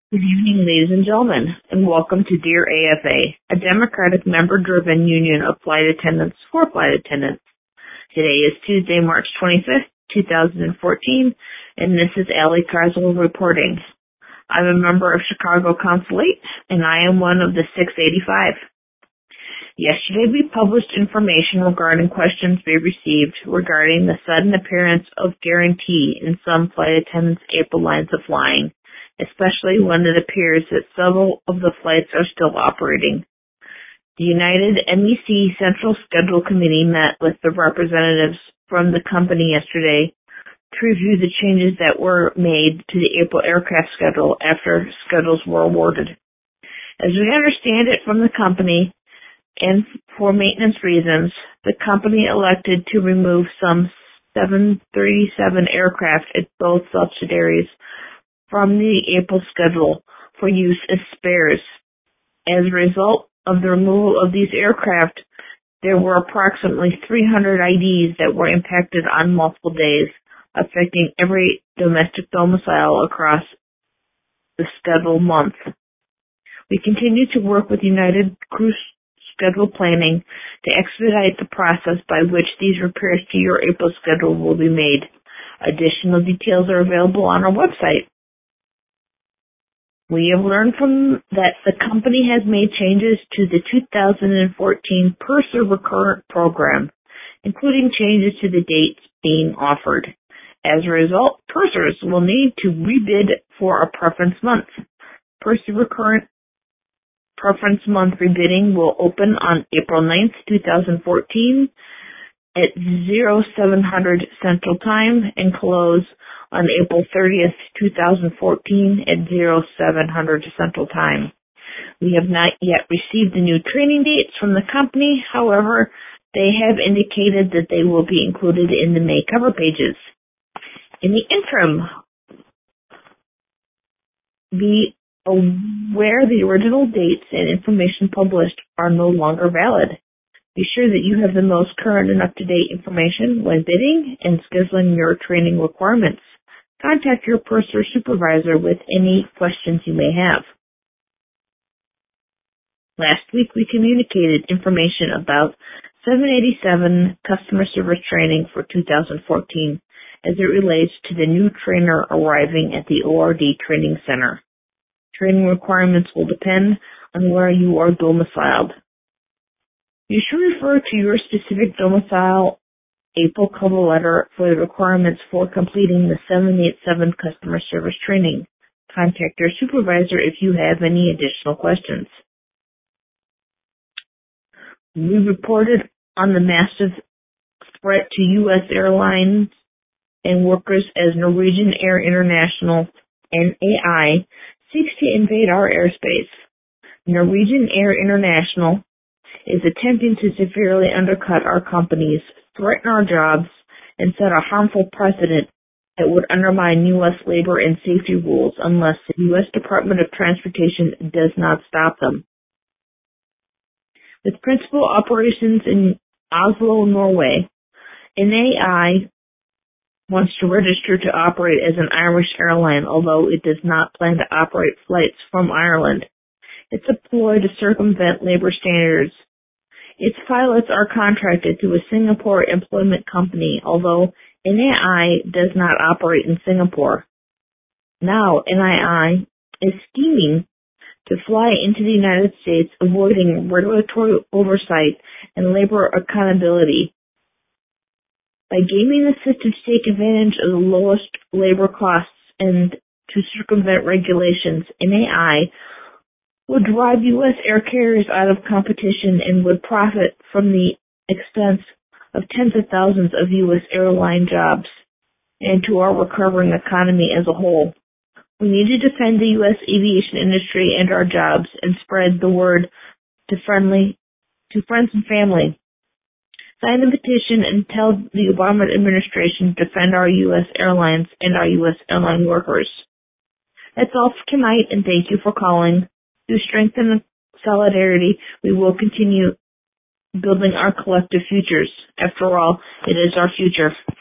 Good evening, ladies and gentlemen, and welcome to Dear AFA, a democratic member-driven union of flight attendants for flight attendants. Today is Tuesday, March 25th, 2014, and this is Allie Carswell reporting. I'm a member of Chicago Council 8, and I am one of the 685. Yesterday, we published information regarding questions we received regarding the sudden appearance of guarantee in some flight attendants' April lines of flying, especially when it appears that several of the flights are still operating. The United MEC Central Schedule Committee met with the representatives from the company yesterday to review the changes that were made to the April aircraft schedule after schedules were awarded. As we understand it from the company, and for maintenance reasons, the company elected to remove some 737 aircraft at both subsidiaries from the April schedule for use as spares. As a result of the removal of these aircraft, there were approximately 300 IDs that were impacted on multiple days, affecting every domestic domicile across the schedule month. We continue to work with United Crew Schedule Planning to expedite the process by which these repairs to your April schedule will be made. Additional details are available on our website. We have learned that the company has made changes to the 2014 Purser Recurrent program, including changes to the dates being offered. As a result, pursers will need to rebid for a preference month. Purser Recurrent Preference Month rebidding will open on April 9th, 2014 at 0700 Central Time and close on April 30th, 2014 at 0700 Central Time. We have not yet received the new training dates from the company. However, they have indicated that they will be included in the May cover pages. In the interim, be aware the original dates and information published are no longer valid. Be sure that you have the most current and up-to-date information when bidding and scheduling your training requirements. Contact your purser supervisor with any questions you may have. Last week, we communicated information about 787 customer service training for 2014 as it relates to the new trainer arriving at the ORD Training Center. Training requirements will depend on where you are domiciled. You should refer to your specific domicile April cover letter for the requirements for completing the 787 customer service training. Contact your supervisor if you have any additional questions. We reported on the massive threat to U.S. airlines and workers as Norwegian Air International, NAI, seeks to invade our airspace. Norwegian Air International is attempting to severely undercut our companies, threaten our jobs, and set a harmful precedent that would undermine U.S. labor and safety rules unless the U.S. Department of Transportation does not stop them. With principal operations in Oslo, Norway, NAI wants to register to operate as an Irish airline, although it does not plan to operate flights from Ireland. It's a ploy to circumvent labor standards. Its pilots are contracted to a Singapore employment company, although NAI does not operate in Singapore. Now, NAI is scheming to fly into the United States, avoiding regulatory oversight and labor accountability. By gaming the system to take advantage of the lowest labor costs and to circumvent regulations, NAI would drive U.S. air carriers out of competition and would profit from the expense of tens of thousands of U.S. airline jobs and to our recovering economy as a whole. We need to defend the U.S. aviation industry and our jobs and spread the word to friends and family. Sign the petition and tell the Obama administration to defend our U.S. airlines and our U.S. airline workers. That's all for tonight, and thank you for calling. Through strength and solidarity, we will continue building our collective futures. After all, it is our future.